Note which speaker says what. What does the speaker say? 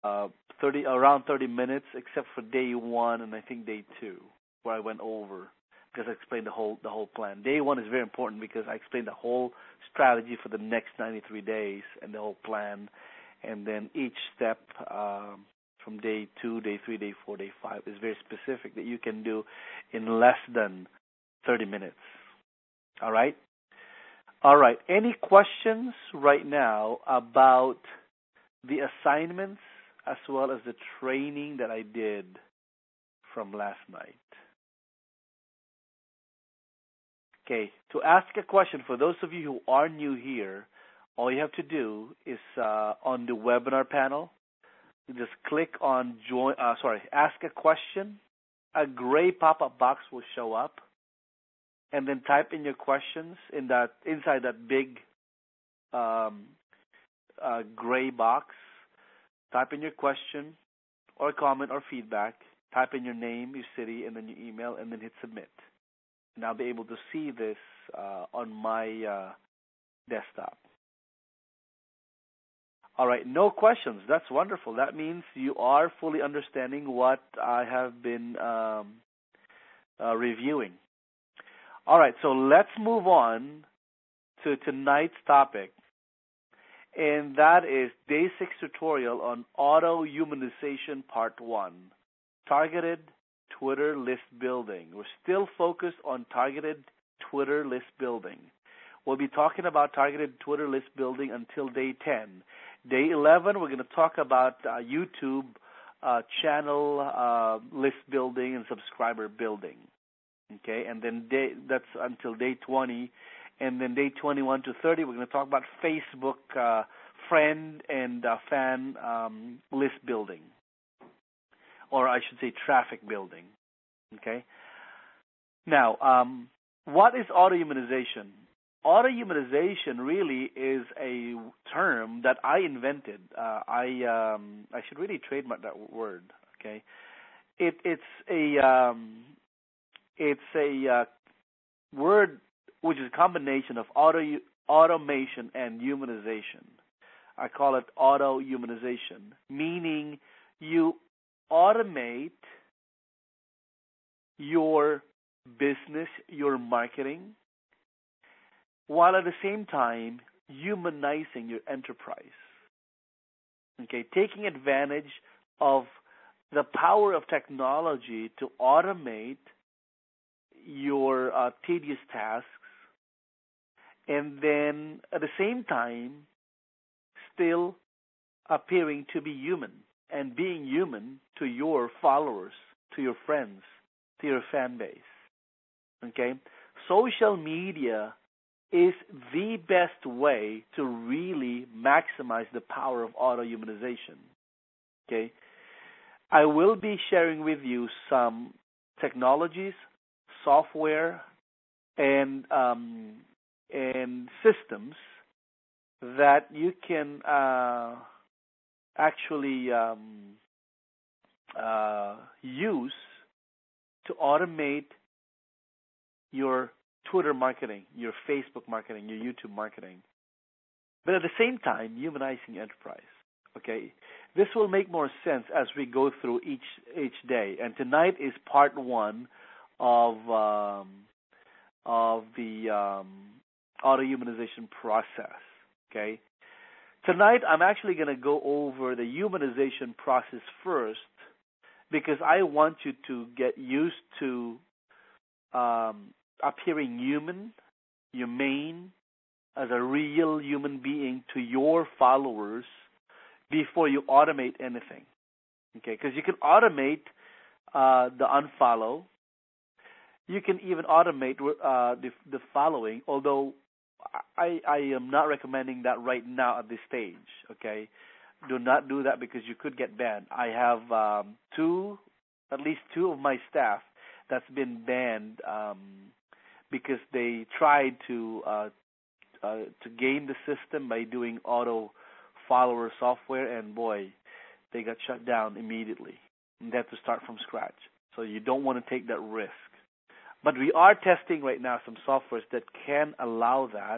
Speaker 1: around 30 minutes, except for day one and I think day two, where I went over because I explained the whole plan. Day one is very important because I explained the whole strategy for the next 93 days and the whole plan, and then each step from day 2, day 3, day 4, day 5 is very specific that you can do in less than 30 minutes. All right? All right. Any questions right now about the assignments as well as the training that I did from last night? Okay. To ask a question, for those of you who are new here, all you have to do is on the webinar panel, you just click on ask a question. A gray pop-up box will show up, and then type in your questions inside that big gray box. Type in your question or comment or feedback. Type in your name, your city, and then your email, and then hit submit. And I'll be able to see this on my desktop. All right, no questions. That's wonderful. That means you are fully understanding what I have been reviewing. All right, so let's move on to tonight's topic, and that is Day 6 tutorial on auto-humanization Part 1, targeted Twitter list building. We're still focused on targeted Twitter list building. We'll be talking about targeted Twitter list building until Day 10. Day 11, we're going to talk about YouTube channel list building and subscriber building. Okay, and then that's until Day 20. And then Day 21 to 30, we're going to talk about Facebook friend and fan list building. Or I should say traffic building. Okay? Now, what is auto-humanization? Auto-humanization really is a term that I invented. I should really trademark that word. Okay, it's a word which is a combination of automation and humanization. I call it auto-humanization, meaning you automate your business, your marketing, while at the same time humanizing your enterprise. Okay, taking advantage of the power of technology to automate your tedious tasks, and then at the same time still appearing to be human and being human to your followers, to your friends, to your fan base. Okay? Social media is the best way to really maximize the power of auto-humanization. Okay? I will be sharing with you some technologies, software, and systems that you can actually use to automate your Twitter marketing, your Facebook marketing, your YouTube marketing, but at the same time humanizing enterprise. Okay, this will make more sense as we go through each day. And tonight is part 1 of the auto-humanization process. Okay, tonight I'm actually going to go over the humanization process first, because I want you to get used to appearing human, humane, as a real human being to your followers before you automate anything. Okay, because you can automate the unfollow. You can even automate the following, although I am not recommending that right now at this stage. Okay, do not do that because you could get banned. I have at least two of my staff that's been banned because they tried to game the system by doing auto follower software, and boy, they got shut down immediately. And they have to start from scratch. So you don't want to take that risk. But we are testing right now some softwares that can allow that